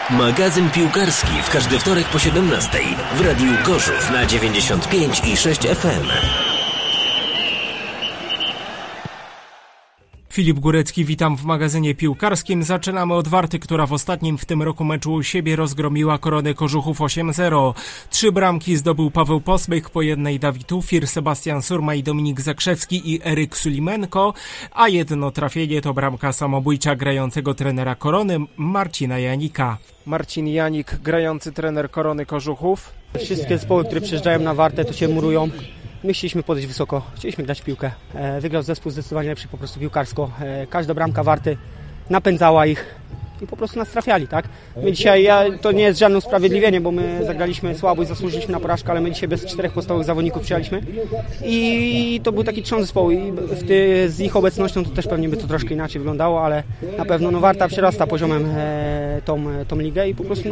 Magazyn piłkarski w każdy wtorek po 17:00 w Radiu Gorzów na 95,6 FM. Filip Górecki, witam w magazynie piłkarskim. Zaczynamy od Warty, która w ostatnim w tym roku meczu u siebie rozgromiła Koronę Kożuchów 8-0. 3 bramki zdobył Paweł Posmyk, po jednej Dawid Ufir, Sebastian Surma i Dominik Zakrzewski i Eryk Sulimenko, a jedno trafienie to bramka samobójcza grającego trenera Korony Marcina Janika. Marcin Janik, grający trener Korony Kożuchów. Wszystkie zespoły, które przyjeżdżają na Wartę, to się murują. My chcieliśmy podejść wysoko, chcieliśmy grać w piłkę. Wygrał zespół zdecydowanie lepszy po prostu piłkarsko. Każda bramka Warty napędzała ich i po prostu nas trafiali, tak? My dzisiaj, to nie jest żadne usprawiedliwienie, bo my zagraliśmy słabo i zasłużyliśmy na porażkę, ale my dzisiaj bez 4 podstawowych zawodników przyjechaliśmy i to był taki trzon zespołu i z ich obecnością to też pewnie by to troszkę inaczej wyglądało, ale na pewno Warta przerasta poziomem tą ligę i po prostu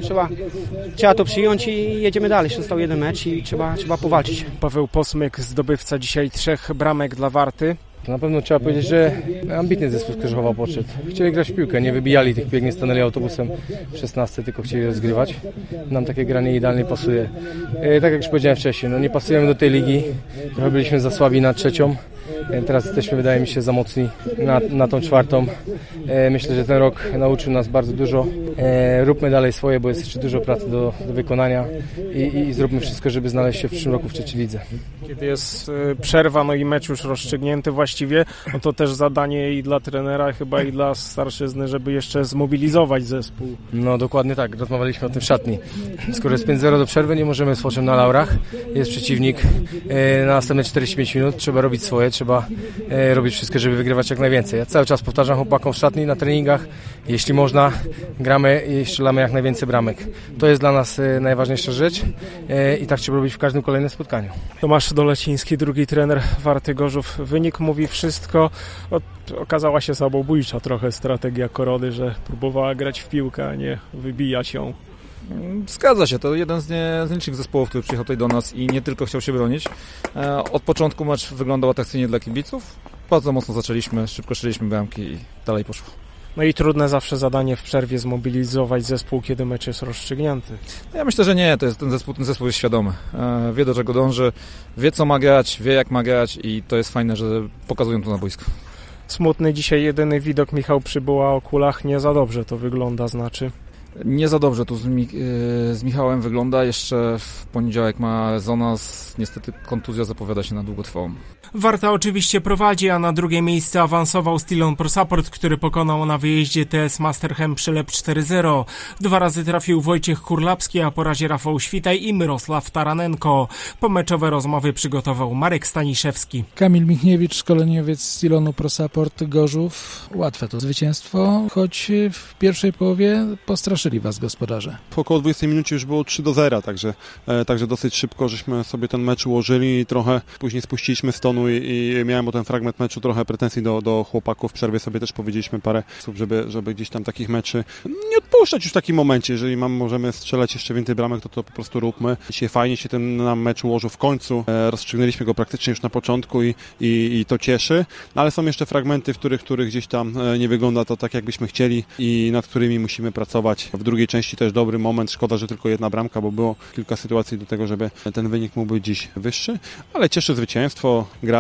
trzeba to przyjąć i jedziemy dalej. Jeszcze został jeden mecz i trzeba powalczyć. Paweł Posmyk, zdobywca dzisiaj 3 bramek dla Warty. Na pewno trzeba powiedzieć, że ambitny zespół z Kożuchowa podszedł. Chcieli grać w piłkę, nie wybijali tych piłek, nie stanęli autobusem w 16, tylko chcieli rozgrywać. Nam takie granie idealnie pasuje. Tak jak już powiedziałem wcześniej, nie pasujemy do tej ligi. Trochę byliśmy za słabi na 3. Teraz jesteśmy, wydaje mi się, za mocni na tą 4. Myślę, że ten rok nauczył nas bardzo dużo. Róbmy dalej swoje, bo jest jeszcze dużo pracy do wykonania i zróbmy wszystko, żeby znaleźć się w przyszłym roku w 3. lidze. Kiedy jest przerwa, i mecz już rozstrzygnięty właściwie, to też zadanie i dla trenera, chyba i dla starszyzny, żeby jeszcze zmobilizować zespół. No dokładnie tak, rozmawialiśmy o tym w szatni. Skoro jest 5-0 do przerwy, nie możemy spocząć na laurach. Jest przeciwnik na następne 45 minut, trzeba robić swoje, trzeba robić wszystko, żeby wygrywać jak najwięcej. Ja cały czas powtarzam chłopakom w szatni, na treningach, jeśli można, gramy i strzelamy jak najwięcej bramek. To jest dla nas najważniejsza rzecz i tak trzeba robić w każdym kolejnym spotkaniu. Tomasz Doleciński, drugi trener Warty Gorzów. Wynik mówi wszystko. Okazała się samobójcza trochę strategia Korony, że próbowała grać w piłkę, a nie wybijać ją. Zgadza się, to jeden z nielicznych zespołów, który przyjechał tutaj do nas i nie tylko chciał się bronić. Od początku mecz wyglądał atrakcyjnie dla kibiców. Bardzo mocno zaczęliśmy, szybko strzeliśmy bramki i dalej poszło. I trudne zawsze zadanie w przerwie zmobilizować zespół, kiedy mecz jest rozstrzygnięty. Ja myślę, że nie, ten zespół jest świadomy. Wie, do czego dąży, wie, co ma grać, wie, jak ma grać i to jest fajne, że pokazują to na boisku. Smutny dzisiaj jedyny widok Michał Przybyła o kulach. Nie za dobrze to wygląda, znaczy. Nie za dobrze tu z Michałem wygląda. Jeszcze w poniedziałek ma rezonans. Niestety kontuzja zapowiada się na długotrwałą. Warta oczywiście prowadzi, a na drugie miejsce awansował Stillon Pro Support, który pokonał na wyjeździe TS Masterchem Przylep 4-0. 2 razy trafił Wojciech Kurlapski, a po razie Rafał Świtaj i Mirosław Taranenko. Pomeczowe rozmowy przygotował Marek Staniszewski. Kamil Michniewicz, szkoleniowiec Stillonu Pro Support Gorzów. Łatwe to zwycięstwo, choć w pierwszej połowie postraszyli was gospodarze. Po około 20 minucie już było 3-0, także dosyć szybko żeśmy sobie ten mecz ułożyli i trochę później spuściliśmy z tonu i miałem o ten fragment meczu trochę pretensji do chłopaków. W przerwie sobie też powiedzieliśmy parę słów, żeby gdzieś tam takich meczy nie odpuszczać już w takim momencie. Jeżeli możemy strzelać jeszcze więcej bramek, to po prostu róbmy. Dzisiaj fajnie się ten nam mecz ułożył w końcu. Rozstrzygnęliśmy go praktycznie już na początku i to cieszy. No, ale są jeszcze fragmenty, w których gdzieś tam nie wygląda to tak, jakbyśmy chcieli i nad którymi musimy pracować. W drugiej części też dobry moment. Szkoda, że tylko 1 bramka, bo było kilka sytuacji do tego, żeby ten wynik mógł być dziś wyższy. Ale cieszy zwycięstwo, gra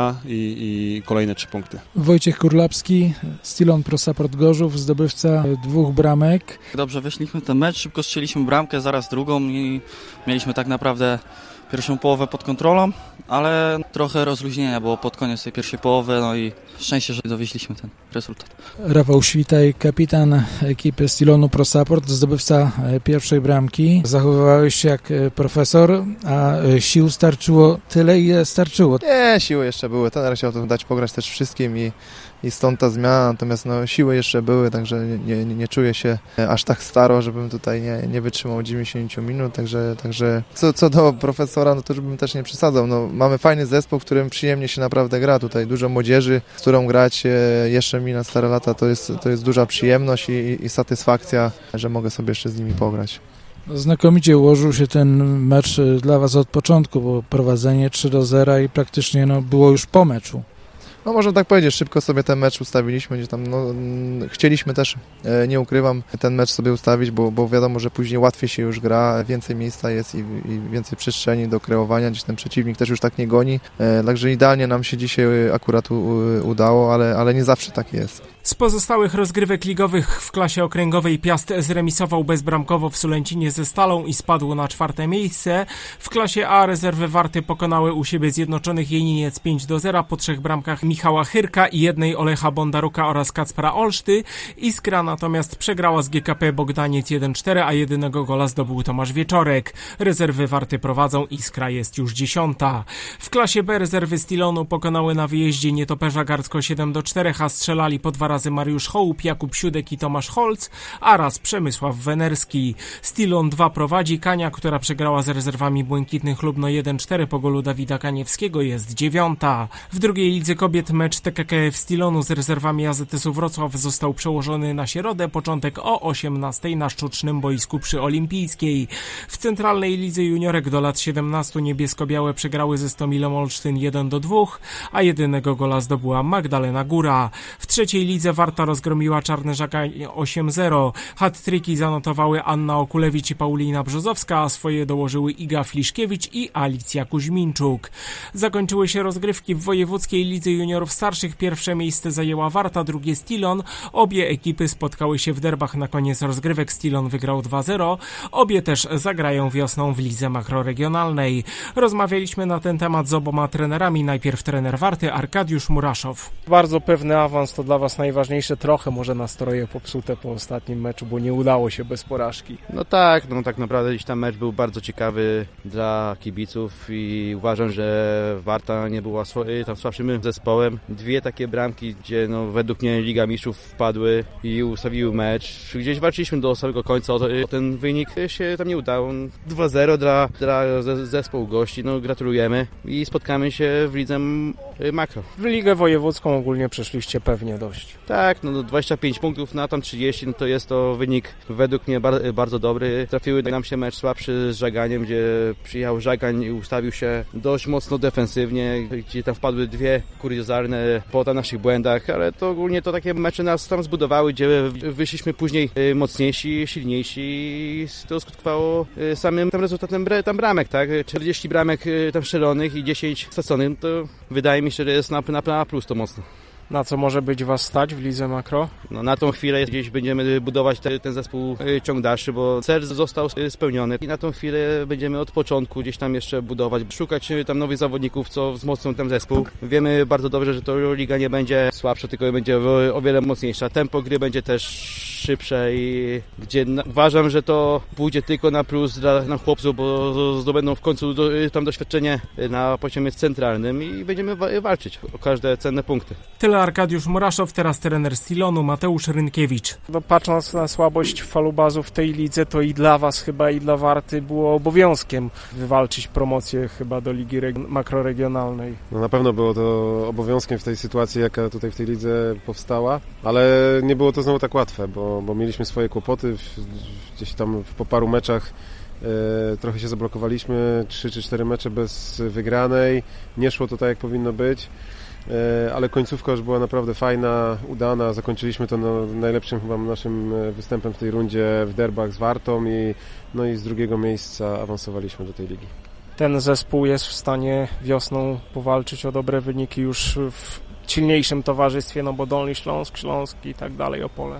i kolejne 3 punkty. Wojciech Kurlapski, Stillon Pro Support Gorzów, zdobywca 2 bramek. Dobrze weszliśmy w ten mecz, szybko strzeliśmy bramkę, zaraz drugą i mieliśmy tak naprawdę pierwszą połowę pod kontrolą, ale trochę rozluźnienia było pod koniec tej pierwszej połowy, i szczęście, że dowieźliśmy ten rezultat. Rafał Świtaj, kapitan ekipy Stillonu Pro Support, zdobywca pierwszej bramki. Zachowywałeś się jak profesor, a sił starczyło tyle, ile starczyło. Nie, siły jeszcze były. Trener chciał to dać pograć też wszystkim i stąd ta zmiana, natomiast siły jeszcze były, także nie czuję się aż tak staro, żebym tutaj nie wytrzymał 90 minut, także co do profesora, to już bym też nie przesadzał. Mamy fajny zespół, w którym przyjemnie się naprawdę gra, tutaj dużo młodzieży, z którą grać jeszcze mi na stare lata, to jest duża przyjemność i satysfakcja, że mogę sobie jeszcze z nimi pograć. Znakomicie ułożył się ten mecz dla was od początku, bo prowadzenie 3-0 i praktycznie było już po meczu. No można tak powiedzieć, szybko sobie ten mecz ustawiliśmy, gdzie tam chcieliśmy też, nie ukrywam, ten mecz sobie ustawić, bo wiadomo, że później łatwiej się już gra, więcej miejsca jest i więcej przestrzeni do kreowania, gdzieś ten przeciwnik też już tak nie goni, także idealnie nam się dzisiaj akurat udało, ale nie zawsze tak jest. Z pozostałych rozgrywek ligowych w klasie okręgowej Piast zremisował bezbramkowo w Sulęcinie ze Stalą i spadł na 4. miejsce. W klasie A rezerwy Warty pokonały u siebie Zjednoczonych Jeniniec 5-0 po 3 bramkach Michała Hyrka i 1 Olecha Bondaruka oraz Kacpra Olszty. Iskra natomiast przegrała z GKP Bogdaniec 1-4, a jedynego gola zdobył Tomasz Wieczorek. Rezerwy Warty prowadzą, Iskra jest już 10. W klasie B rezerwy Stilonu pokonały na wyjeździe Nietoperza Gardzko 7-4, a strzelali po 2 razy Mariusz Hołup, Jakub Siódek i Tomasz Holc, a raz Przemysław Wenerski. Stilon 2 prowadzi, Kania, która przegrała z rezerwami Błękitnych Lubno 1-4 po golu Dawida Kaniewskiego, jest 9. W drugiej lidze kobiet mecz TKKF Stilonu z rezerwami AZS-u Wrocław został przełożony na środę, początek o 18 na sztucznym boisku przy Olimpijskiej. W centralnej lidze juniorek do lat 17 niebiesko-białe przegrały ze Stomilem Olsztyn 1-2, a jedynego gola zdobyła Magdalena Góra. W trzeciej lidze Warta rozgromiła Czarneżaka 8-0. Hat-triki zanotowały Anna Okulewicz i Paulina Brzozowska, a swoje dołożyły Iga Fliszkiewicz i Alicja Kuźminczuk. Zakończyły się rozgrywki w wojewódzkiej lidze juniorów starszych. Pierwsze miejsce zajęła Warta, drugie Stilon. Obie ekipy spotkały się w derbach na koniec rozgrywek. Stilon wygrał 2-0. Obie też zagrają wiosną w lidze makroregionalnej. Rozmawialiśmy na ten temat z oboma trenerami. Najpierw trener Warty Arkadiusz Muraszow. Bardzo pewny awans to dla Was najważniejsze, trochę może nastroje popsute po ostatnim meczu, bo nie udało się bez porażki. No tak naprawdę dziś tam mecz był bardzo ciekawy dla kibiców i uważam, że Warta nie była tam słabszym zespołem. 2 takie bramki, gdzie według mnie Liga Mistrzów wpadły i ustawiły mecz. Gdzieś walczyliśmy do samego końca, ten wynik się tam nie udał. 2-0 dla zespołu gości, gratulujemy i spotkamy się w lidze makro. W Ligę Wojewódzką ogólnie przeszliście pewnie dość. Tak, 25 punktów na tam 30, to jest to wynik według mnie bardzo dobry. Trafiły nam się mecz słabszy z Żaganiem, gdzie przyjechał Żagań i ustawił się dość mocno defensywnie, gdzie tam wpadły 2 kuriozalne po naszych błędach, ale to ogólnie to takie mecze nas tam zbudowały, gdzie wyszliśmy później mocniejsi, silniejsi i to skutkowało samym tam rezultatem tam bramek, tak? 40 bramek tam strzelonych i 10 straconych, to wydaje mi się, że jest na plus to mocno. Na co może być Was stać w lidze makro? Na tą chwilę gdzieś będziemy budować ten zespół ciąg dalszy, bo cel został spełniony i na tą chwilę będziemy od początku gdzieś tam jeszcze budować, szukać tam nowych zawodników, co wzmocnią ten zespół. Wiemy bardzo dobrze, że to liga nie będzie słabsza, tylko będzie o wiele mocniejsza. Tempo gry będzie też szybsze i gdzie uważam, że to pójdzie tylko na plus dla chłopców, bo zdobędą w końcu tam doświadczenie na poziomie centralnym i będziemy walczyć o każde cenne punkty. Tyle Arkadiusz Muraszow, teraz trener Stilonu Mateusz Rynkiewicz. Patrząc na słabość Falubazu w tej lidze, to i dla Was chyba i dla Warty było obowiązkiem wywalczyć promocję chyba do ligi makroregionalnej. Na pewno było to obowiązkiem w tej sytuacji, jaka tutaj w tej lidze powstała, ale nie było to znowu tak łatwe, bo mieliśmy swoje kłopoty, gdzieś tam po paru meczach trochę się zablokowaliśmy, 3 czy 4 mecze bez wygranej, nie szło to tak jak powinno być. Ale końcówka już była naprawdę fajna, udana, zakończyliśmy to najlepszym chyba naszym występem w tej rundzie w derbach z Wartą i z drugiego miejsca awansowaliśmy do tej ligi. Ten zespół jest w stanie wiosną powalczyć o dobre wyniki już w silniejszym towarzystwie, bo Dolny Śląsk i tak dalej, Opole.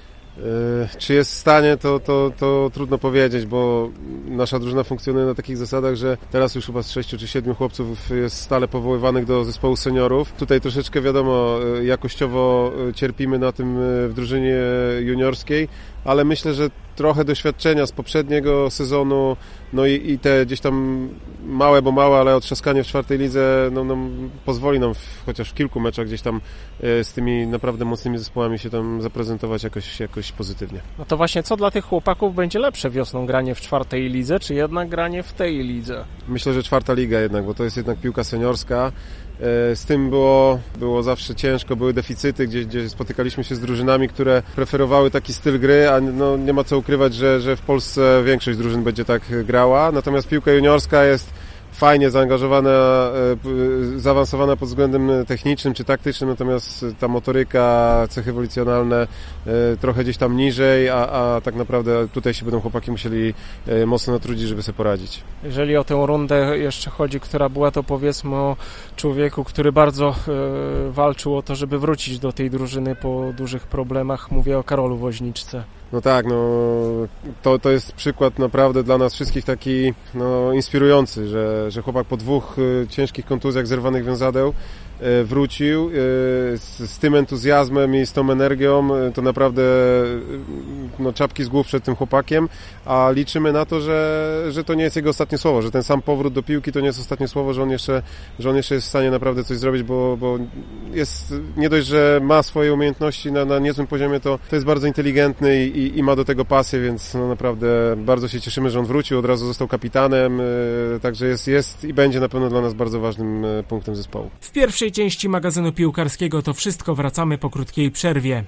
Czy jest w stanie, to trudno powiedzieć, bo nasza drużyna funkcjonuje na takich zasadach, że teraz już chyba z 6 czy 7 chłopców jest stale powoływanych do zespołu seniorów. Tutaj troszeczkę wiadomo, jakościowo cierpimy na tym w drużynie juniorskiej, ale myślę, że trochę doświadczenia z poprzedniego sezonu, i te gdzieś tam małe, ale otrzaskanie w 4. lidze pozwoli nam chociaż w kilku meczach gdzieś tam z tymi naprawdę mocnymi zespołami się tam zaprezentować jakoś pozytywnie. No to właśnie co dla tych chłopaków będzie lepsze wiosną, granie w 4. lidze, czy jednak granie w tej lidze? Myślę, że 4. liga jednak, bo to jest jednak piłka seniorska. Z tym było zawsze ciężko, były deficyty, gdzie spotykaliśmy się z drużynami, które preferowały taki styl gry, a nie ma co ukrywać, że w Polsce większość drużyn będzie tak grała. Natomiast piłka juniorska jest fajnie zaangażowana, zaawansowana pod względem technicznym czy taktycznym, natomiast ta motoryka, cechy ewolucjonalne trochę gdzieś tam niżej, a tak naprawdę tutaj się będą chłopaki musieli mocno natrudzić, żeby sobie poradzić. Jeżeli o tę rundę jeszcze chodzi, która była, to powiedzmy o człowieku, który bardzo walczył o to, żeby wrócić do tej drużyny po dużych problemach. Mówię o Karolu Woźniczce. No tak, to jest przykład naprawdę dla nas wszystkich taki inspirujący, że chłopak po 2 ciężkich kontuzjach zerwanych więzadeł wrócił z tym entuzjazmem i z tą energią, to naprawdę czapki z głów przed tym chłopakiem, a liczymy na to, że to nie jest jego ostatnie słowo, że ten sam powrót do piłki to nie jest ostatnie słowo, że on jeszcze jest w stanie naprawdę coś zrobić, bo jest nie dość, że ma swoje umiejętności na niezłym poziomie, to jest bardzo inteligentny i ma do tego pasję, więc naprawdę bardzo się cieszymy, że on wrócił, od razu został kapitanem, także jest i będzie na pewno dla nas bardzo ważnym punktem zespołu. W pierwszej części magazynu piłkarskiego to wszystko, wracamy po krótkiej przerwie.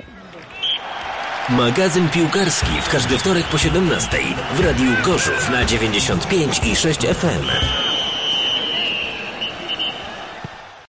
Magazyn piłkarski w każdy wtorek po 17:00 w Radiu Gorzów na 95,6 FM.